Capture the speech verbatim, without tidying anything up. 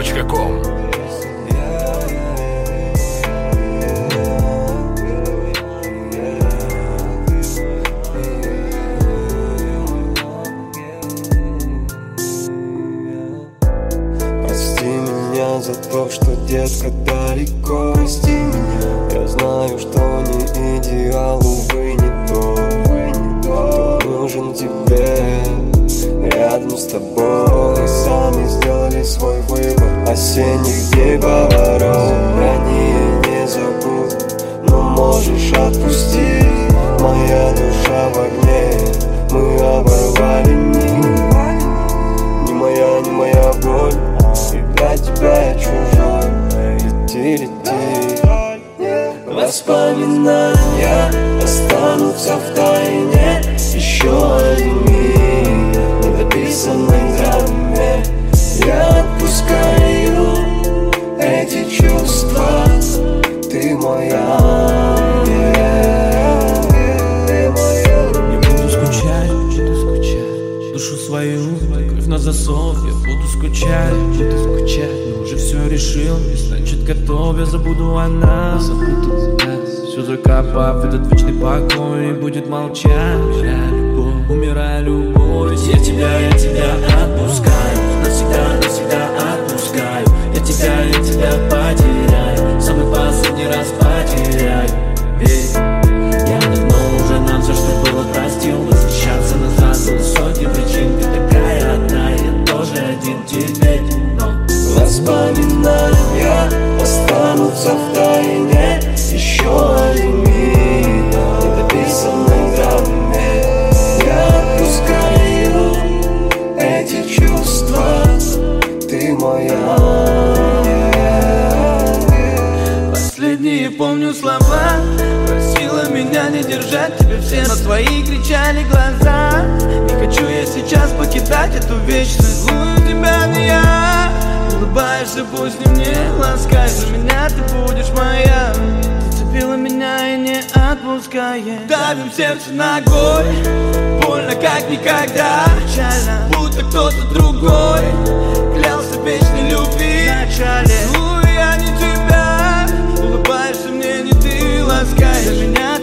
точка ком. Прости меня за то, что, детка, далеко. Прости меня, я знаю, что не идеал, увы, не то. Кто нужен тебе рядом с тобой? Мы сами сделали свой выбор осенних дней поворот. Ранее не забуду, но можешь отпустить. Моя душа в огне, мы оборвали нить. Не моя, не моя боль, и для тебя я чужой. Лети, лети. Воспоминания останутся в тайне. Еще один миг недописанной драме. Я отпускаю эти чувства. Ты моя, ты моя. Я буду скучать, буду скучать, душу свою, кровь на засов. Я буду скучать, буду скучать, но уже все решил, и значит готов. Я забуду о нас, забуду нас. Все закопав в этот вечный покой, и будет молчать. Умирая любовь, умирая любовь. Я тебя, я тебя отпускаю, навсегда, навсегда отпускаю. Я тебя, я тебя потеряю, самый последний раз потеряю. Ведь я давно уже нам все, что было, простил. Возвращаться назад было сотни причин. Ты такая одна, я тоже один теперь. Но воспоминания останутся в тайне. Еще один миг недописанной драме. Я отпускаю эти чувства. Ты моя. Последние помню слова, просила меня не держать тебя все, но твои кричали глаза. Не хочу я сейчас покидать эту вечность, злую тебя не я. Улыбаешься, пусть не мне, ласкай, за меня ты будешь моя. Зацепила меня и не отпускает. Давим сердце ногой, больно как никогда. Печально, будто кто-то другой клялся вечной любви вначале. Целую я не тебя, улыбаешься мне не ты, ласкай, за меня